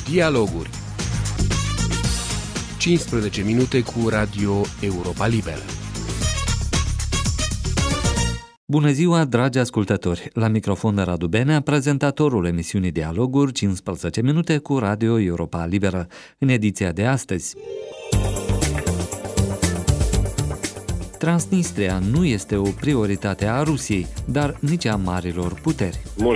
Dialoguri. 15 minute cu Radio Europa Liberă. Bună ziua, dragi ascultători! La microfon Radu Benea, prezentatorul emisiunii Dialoguri, 15 minute cu Radio Europa Liberă. În ediția de astăzi, Transnistria nu este o prioritate a Rusiei, dar nici a marilor puteri.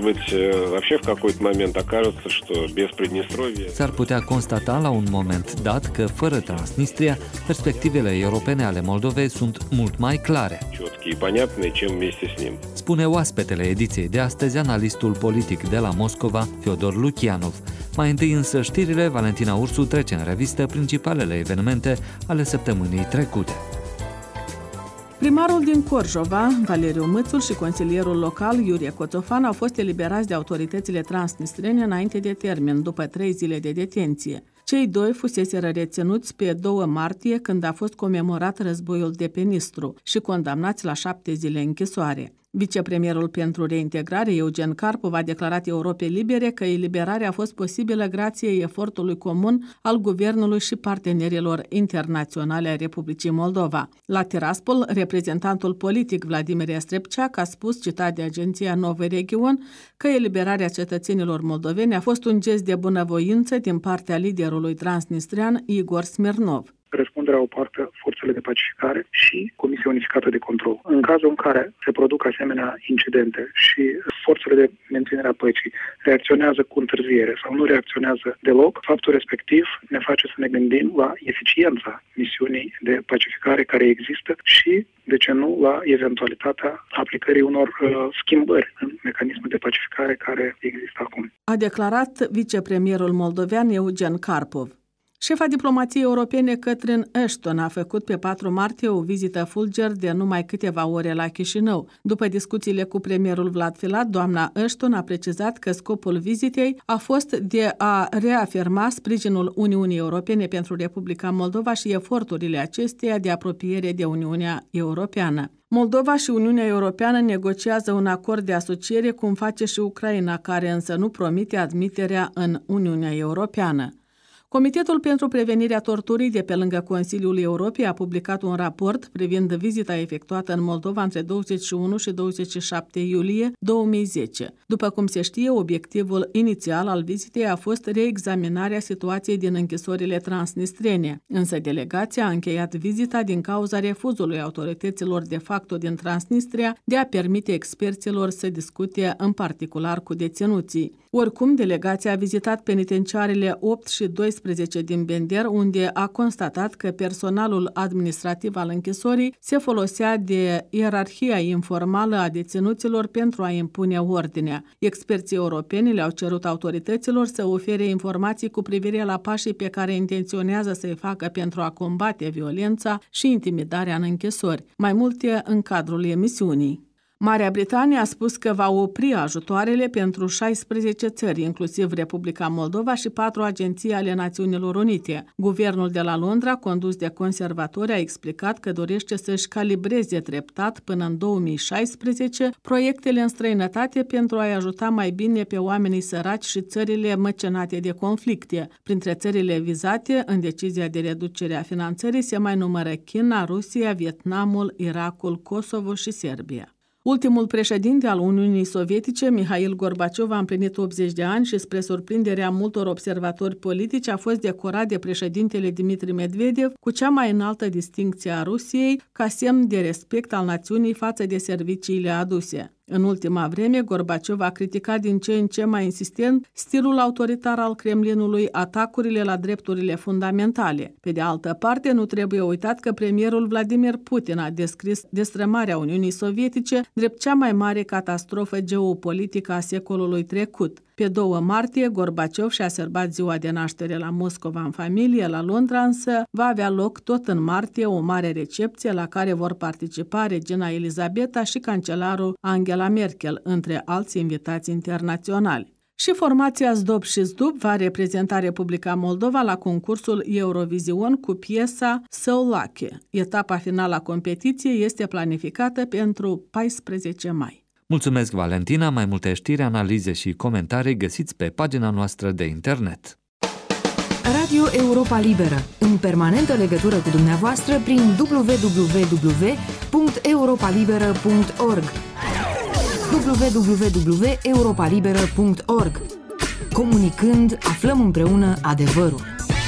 S-ar putea constata la un moment dat că, fără Transnistria, perspectivele europene ale Moldovei sunt mult mai clare. Spune oaspetele ediției de astăzi, analistul politic de la Moscova, Fyodor Lukianov. Mai întâi însă știrile, Valentina Ursu trece în revistă principalele evenimente ale săptămânii trecute. Primarul din Corjova, Valeriu Mățul, și consilierul local, Iurie Coțofan, au fost eliberați de autoritățile transnistrene înainte de termen, după 3 zile de detenție. Cei doi fuseseră reținuți pe 2 martie, când a fost comemorat războiul de pe Nistru, și condamnați la 7 zile închisoare. Vicepremierul pentru reintegrare, Eugen Karpov, a declarat Europei Libere că eliberarea a fost posibilă grație efortului comun al guvernului și partenerilor internaționale ai Republicii Moldova. La Tiraspol, reprezentantul politic Vladimir Iastrepceac a spus, citat de agenția Novă Region, că eliberarea cetățenilor moldoveni a fost un gest de bunăvoință din partea liderului transnistrian Igor Smirnov. Răspunderea o poartă forțele de pacificare și Comisia Unificată de Control. În cazul în care se produc asemenea incidente și forțele de menținere a păcii reacționează cu întârziere sau nu reacționează deloc, faptul respectiv ne face să ne gândim la eficiența misiunii de pacificare care există și, de ce nu, la eventualitatea aplicării unor schimbări în mecanismul de pacificare care există acum. A declarat vicepremierul moldovean Eugen Karpov. Șefa diplomației europene Catherine Ashton a făcut pe 4 martie o vizită fulger de numai câteva ore la Chișinău. După discuțiile cu premierul Vlad Filat, doamna Ashton a precizat că scopul vizitei a fost de a reafirma sprijinul Uniunii Europene pentru Republica Moldova și eforturile acesteia de apropiere de Uniunea Europeană. Moldova și Uniunea Europeană negociază un acord de asociere, cum face și Ucraina, care însă nu promite admiterea în Uniunea Europeană. Comitetul pentru prevenirea torturii de pe lângă Consiliul Europei a publicat un raport privind vizita efectuată în Moldova între 21 și 27 iulie 2010. După cum se știe, obiectivul inițial al vizitei a fost reexaminarea situației din închisorile transnistrene, însă delegația a încheiat vizita din cauza refuzului autorităților de facto din Transnistria de a permite experților să discute în particular cu deținuții. Oricum, delegația a vizitat penitenciarele 8 și 12 din Bender, unde a constatat că personalul administrativ al închisorii se folosea de ierarhia informală a deținuților pentru a impune ordinea. Experții europeni le-au cerut autorităților să ofere informații cu privire la pașii pe care intenționează să-i facă pentru a combate violența și intimidarea în închisori. Mai multe în cadrul emisiunii. Marea Britanie a spus că va opri ajutoarele pentru 16 țări, inclusiv Republica Moldova și 4 agenții ale Națiunilor Unite. Guvernul de la Londra, condus de conservatori, a explicat că dorește să-și calibreze treptat până în 2016 proiectele în străinătate pentru a-i ajuta mai bine pe oamenii săraci și țările măcenate de conflicte. Printre țările vizate în decizia de reducere a finanțării se mai numără China, Rusia, Vietnamul, Irakul, Kosovo și Serbia. Ultimul președinte al Uniunii Sovietice, Mihail Gorbaciov, a împlinit 80 de ani și, spre surprinderea multor observatori politici, a fost decorat de președintele Dmitri Medvedev cu cea mai înaltă distincție a Rusiei, ca semn de respect al națiunii față de serviciile aduse. În ultima vreme, Gorbaciov a criticat din ce în ce mai insistent stilul autoritar al Kremlinului, atacurile la drepturile fundamentale. Pe de altă parte, nu trebuie uitat că premierul Vladimir Putin a descris destrămarea Uniunii Sovietice drept cea mai mare catastrofă geopolitică a secolului trecut. Pe 2 martie, Gorbaciov și-a sărbat ziua de naștere la Moscova în familie. La Londra însă va avea loc tot în martie o mare recepție la care vor participa regina Elisabeta și cancelarul Angela Merkel, între alți invitați internaționali. Și formația Zdob și Zdub va reprezenta Republica Moldova la concursul Eurovision cu piesa Săulache. Etapa finală a competiției este planificată pentru 14 mai. Mulțumesc, Valentina! Mai multe știri, analize și comentarii găsiți pe pagina noastră de internet. Radio Europa Liberă, în permanentă legătură cu dumneavoastră prin www.europalibera.org www.europalibera.org. Comunicând, aflăm împreună adevărul.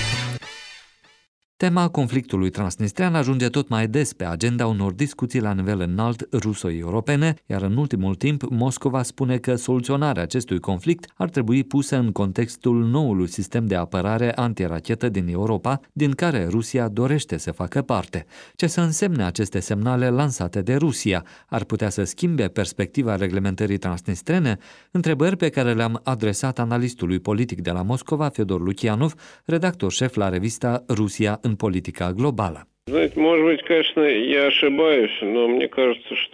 Tema conflictului transnistrean ajunge tot mai des pe agenda unor discuții la nivel înalt ruso-europene, iar în ultimul timp Moscova spune că soluționarea acestui conflict ar trebui pusă în contextul noului sistem de apărare antirachetă din Europa, din care Rusia dorește să facă parte. Ce să însemne aceste semnale lansate de Rusia? Ar putea să schimbe perspectiva reglementării transnistrene? Întrebări pe care le-am adresat analistului politic de la Moscova, Fyodor Lukianov, redactor șef la revista Rusia în politica globală. Знаете, может быть, конечно, я ошибаюсь, но мне кажется, что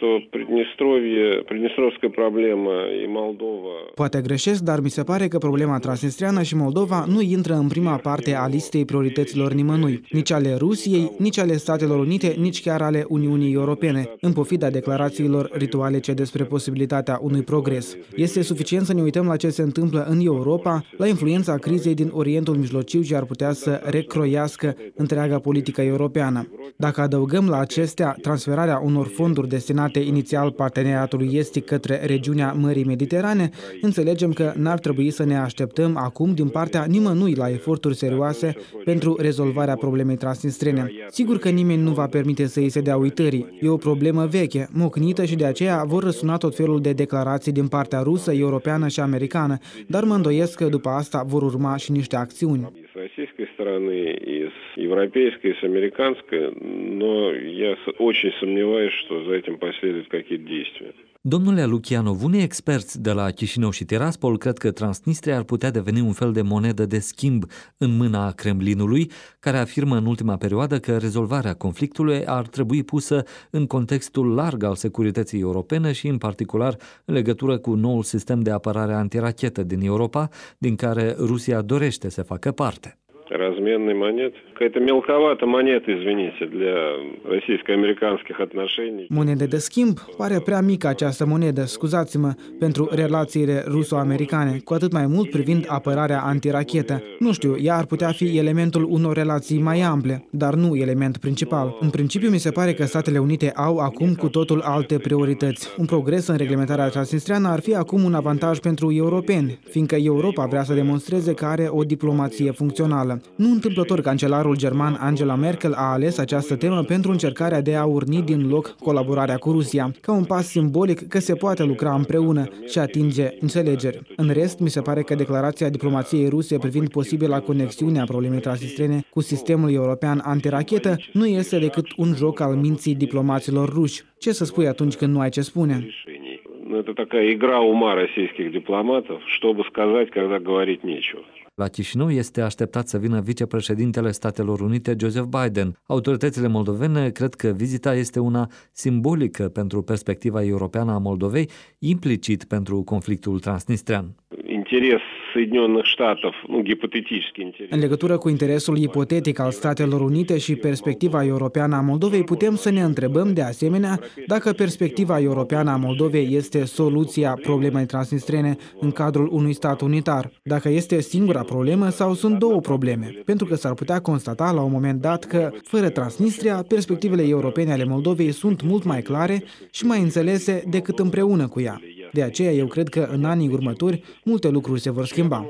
Приднестровская проблема и Moldova... Poate greșesc, dar mi se pare că problema transnistreană și Moldova nu intră în prima parte a listei priorităților nimănui, nici ale Rusiei, nici ale Statelor Unite, nici chiar ale Uniunii Europene, în pofida declarațiilor ritualice despre posibilitatea unui progres. Este suficient să ne uităm la ce se întâmplă în Europa, la influența crizei din Orientul Mijlociu ce ar putea să recroiască întreaga politică europeană. Dacă adăugăm la acestea transferarea unor fonduri destinate inițial parteneriatului estic către regiunea Mării Mediterane, înțelegem că n-ar trebui să ne așteptăm acum din partea nimănui la eforturi serioase pentru rezolvarea problemei transnistrene. Sigur că nimeni nu va permite să îi se dea uitării. E o problemă veche, mocnită și de aceea vor răsuna tot felul de declarații din partea rusă, europeană și americană, dar mă îndoiesc că după asta vor urma și niște acțiuni. Российской стороны, и с европейской, и с американской, но я очень сомневаюсь, что за этим последуют какие-то действия. Domnule Lukianov, unii experți de la Chișinău și Tiraspol cred că Transnistria ar putea deveni un fel de monedă de schimb în mâna Kremlinului, care afirmă în ultima perioadă că rezolvarea conflictului ar trebui pusă în contextul larg al securității europene și în particular în legătură cu noul sistem de apărare antirachetă din Europa, din care Rusia dorește să facă parte. Разменной монеты. Какая-то мелковата монета, извините, для российско-американских отношений. Monede de schimb? Pare prea mică această monedă, scuzați-mă, pentru relațiile ruso-americane, cu atât mai mult privind apărarea antirachetă. Nu știu, ea ar putea fi elementul unor relații mai ample, dar nu element principal. În principiu, mi se pare că Statele Unite au acum cu totul alte priorități. Un progres în reglementarea transnistreană ar fi acum un avantaj pentru europeni, fiindcă Europa vrea să demonstreze că are o diplomație funcțională. Nu întâmplător, cancelarul german Angela Merkel a ales această temă pentru încercarea de a urni din loc colaborarea cu Rusia, ca un pas simbolic că se poate lucra împreună și atinge înțelegeri. În rest, mi se pare că declarația diplomației ruse privind posibila conexiune a problemei transnistrene cu sistemul european antirachetă nu este decât un joc al minții diplomaților ruși. Ce să spui atunci când nu ai ce spune? Это такая игра ума российских дипломатов, чтобы сказать, когда говорить нечего. La Chișinău este așteptat să vină vicepreședintele Statelor Unite, Joseph Biden. Autoritățile moldovene cred că vizita este una simbolică pentru perspectiva europeană a Moldovei, implicit pentru conflictul transnistrean. Interes Соединенных Штатов, гипотетический интерес. În legătură cu interesul ipotetic al Statelor Unite și perspectiva europeană a Moldovei, putem să ne întrebăm de asemenea dacă perspectiva europeană a Moldovei este soluția problemei transnistrene în cadrul unui stat unitar, dacă este singura problemă sau sunt două probleme, pentru că s-ar putea constata la un moment dat că, fără Transnistria, perspectivele europene ale Moldovei sunt mult mai clare și mai înțelese decât împreună cu ea. De aceea eu cred că în anii următori multe lucruri se vor schimba.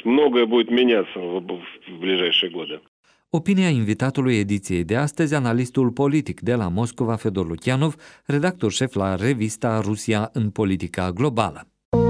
Opinia invitatului ediției de astăzi, analistul politic de la Moscova, Fyodor Lukianov, redactor șef la revista Rusia în politica globală.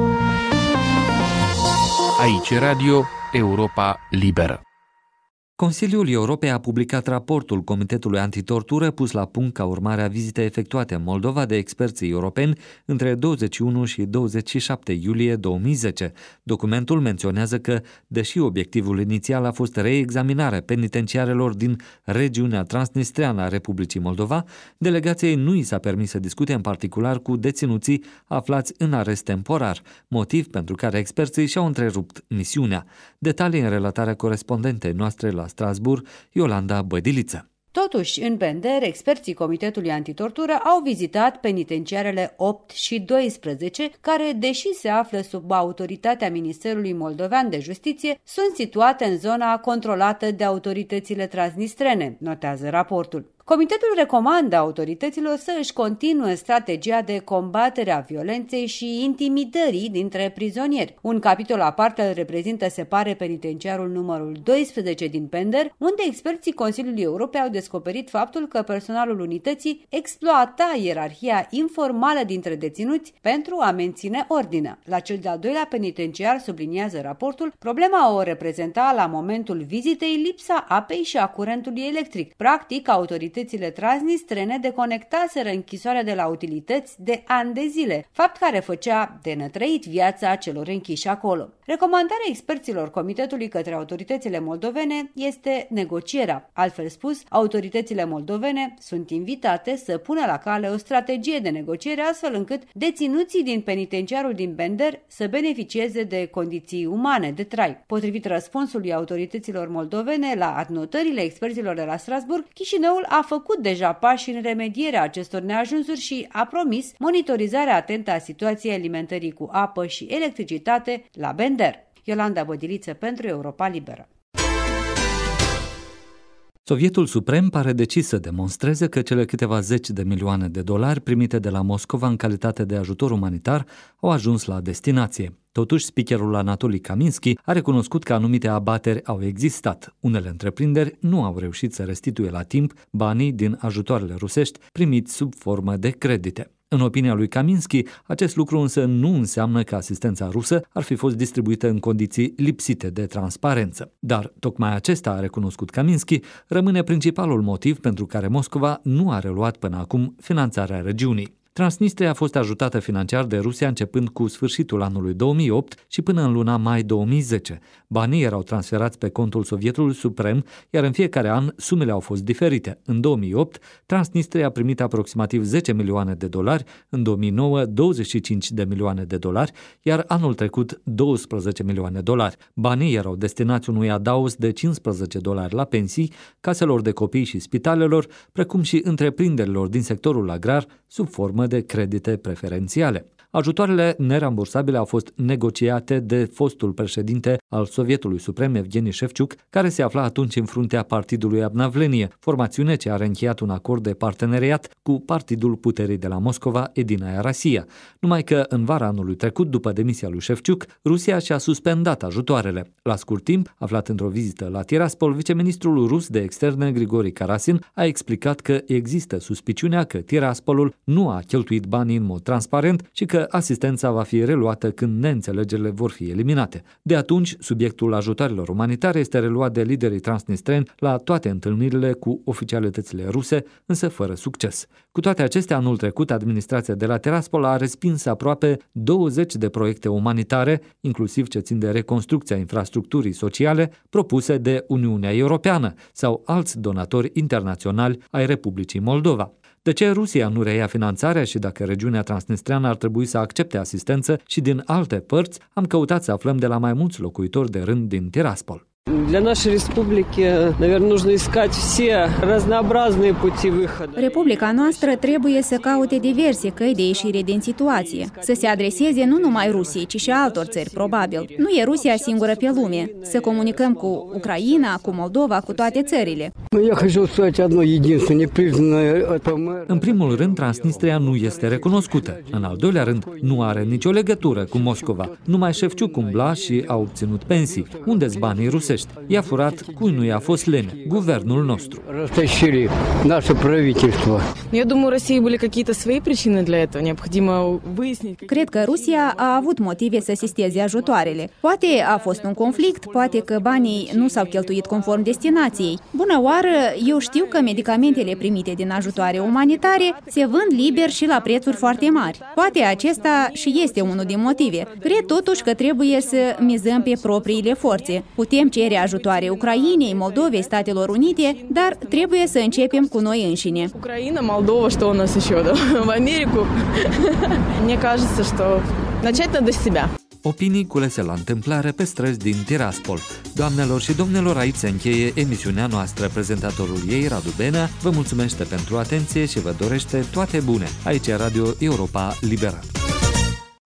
Aici Radio Europa Liberă. Consiliul Europei a publicat raportul Comitetului Antitortură pus la punct ca urmare a vizitei efectuate în Moldova de experții europeni între 21 și 27 iulie 2010. Documentul menționează că, deși obiectivul inițial a fost reexaminarea penitenciarelor din regiunea transnistreană a Republicii Moldova, delegației nu i s-a permis să discute în particular cu deținuții aflați în arest temporar, motiv pentru care experții și-au întrerupt misiunea. Detalii în relatarea corespondentei noastre la Strasbourg, Iolanda Bădiliță. Totuși, în Bender, experții Comitetului Antitortură au vizitat penitenciarele 8 și 12, care, deși se află sub autoritatea Ministerului Moldovean de Justiție, sunt situate în zona controlată de autoritățile transnistrene, notează raportul. Comitetul recomandă autorităților să își continue strategia de combatere a violenței și intimidării dintre prizonieri. Un capitol aparte îl reprezintă, se pare, penitenciarul numărul 12 din Bender, unde experții Consiliului Europei au descoperit faptul că personalul unității exploata ierarhia informală dintre deținuți pentru a menține ordinea. La cel de-al doilea penitenciar, subliniază raportul, problema o reprezenta la momentul vizitei lipsa apei și a curentului electric. Practic, autoritățile transnistrene deconectaseră închisoarea de la utilități de ani de zile, fapt care făcea de nătrăit viața celor închiși acolo. Recomandarea experților Comitetului către autoritățile moldovene este negocierea. Altfel spus, autoritățile moldovene sunt invitate să pună la cale o strategie de negociere astfel încât deținuții din penitenciarul din Bender să beneficieze de condiții umane de trai. Potrivit răspunsului autorităților moldovene la adnotările experților de la Strasbourg, Chișinăul a făcut deja pași în remedierea acestor neajunsuri și a promis monitorizarea atentă a situației alimentării cu apă și electricitate la Bender. Iolanda Bădiliță pentru Europa Liberă. Sovietul Suprem pare decis să demonstreze că cele câteva zeci de milioane de dolari primite de la Moscova în calitate de ajutor umanitar au ajuns la destinație. Totuși, speakerul Anatoli Kaminski a recunoscut că anumite abateri au existat. Unele întreprinderi nu au reușit să restituie la timp banii din ajutoarele rusești primiți sub formă de credite. În opinia lui Kaminski, acest lucru însă nu înseamnă că asistența rusă ar fi fost distribuită în condiții lipsite de transparență. Dar tocmai acesta, a recunoscut Kaminski, rămâne principalul motiv pentru care Moscova nu a reluat până acum finanțarea regiunii. Transnistria a fost ajutată financiar de Rusia începând cu sfârșitul anului 2008 și până în luna mai 2010. Banii erau transferați pe contul Sovietului Suprem, iar în fiecare an sumele au fost diferite. În 2008, Transnistria a primit aproximativ 10 milioane de dolari, în 2009 25 de milioane de dolari, iar anul trecut 12 milioane de dolari. Banii erau destinați unui adaos de 15 dolari la pensii, caselor de copii și spitalelor, precum și întreprinderilor din sectorul agrar, sub formă de credite preferențiale. Ajutoarele nerambursabile au fost negociate de fostul președinte al Sovietului Suprem, Evgeni Șefciuc, care se afla atunci în fruntea partidului Obnovlenie, formațiune ce are încheiat un acord de parteneriat cu partidul puterii de la Moscova, Edinaya Rossiya. Numai că în vara anului trecut, după demisia lui Șefciuc, Rusia și-a suspendat ajutoarele. La scurt timp, aflat într-o vizită la Tiraspol, viceministrul rus de externe Grigori Karasin a explicat că există suspiciunea că Tiraspolul nu a cheltuit banii în mod transparent și că asistența va fi reluată când neînțelegerile vor fi eliminate. De atunci, subiectul ajutoarelor umanitare este reluat de liderii transnistreni la toate întâlnirile cu oficialitățile ruse, însă fără succes. Cu toate acestea, anul trecut, administrația de la Tiraspol a respins aproape 20 de proiecte umanitare, inclusiv ce țin de reconstrucția infrastructurii sociale, propuse de Uniunea Europeană sau alți donatori internaționali ai Republicii Moldova. De ce Rusia nu reia finanțarea și dacă regiunea transnistreană ar trebui să accepte asistență și din alte părți, am căutat să aflăm de la mai mulți locuitori de rând din Tiraspol. Для нашей республики, наверное, нужно искать все разнообразные пути выхода. Republica noastră trebuie să caute diverse căi de ieșire din situație, să se adreseze nu numai Rusiei, ci și altor țări, probabil. Nu e Rusia singură pe lume. Să comunicăm cu Ucraina, cu Moldova, cu toate țările. În primul rând, Transnistria nu este recunoscută. În al doilea rând, nu are nicio legătură cu Moscova. Numai Șefciuc umbla și a obținut pensii. Unde-s banii rusești? I-a furat, cui nu i-a fost lene? Guvernul nostru. Cred că Rusia a avut motive să sisteze ajutoarele. Poate a fost un conflict, poate că banii nu s-au cheltuit conform destinației. Bună oară, eu știu că medicamentele primite din ajutoare umanitare se vând liber și la prețuri foarte mari. Poate acesta și este unul din motive. Cred totuși că trebuie să mizăm pe propriile forțe. Putem cere ajutoare Ucrainei, Moldovei, Statelor Unite, dar trebuie să începem cu noi înșine. Ucraina, Moldova, что у нас еще, да? В Америку. Мне кажется, что начать надо с себя. Opinii culese la întâmplare pe străzi din Tiraspol. Doamnelor și domnilor, aici se încheie emisiunea noastră. Prezentatorul ei, Radu Benea, vă mulțumește pentru atenție și vă dorește toate bune. Aici e Radio Europa Liberă.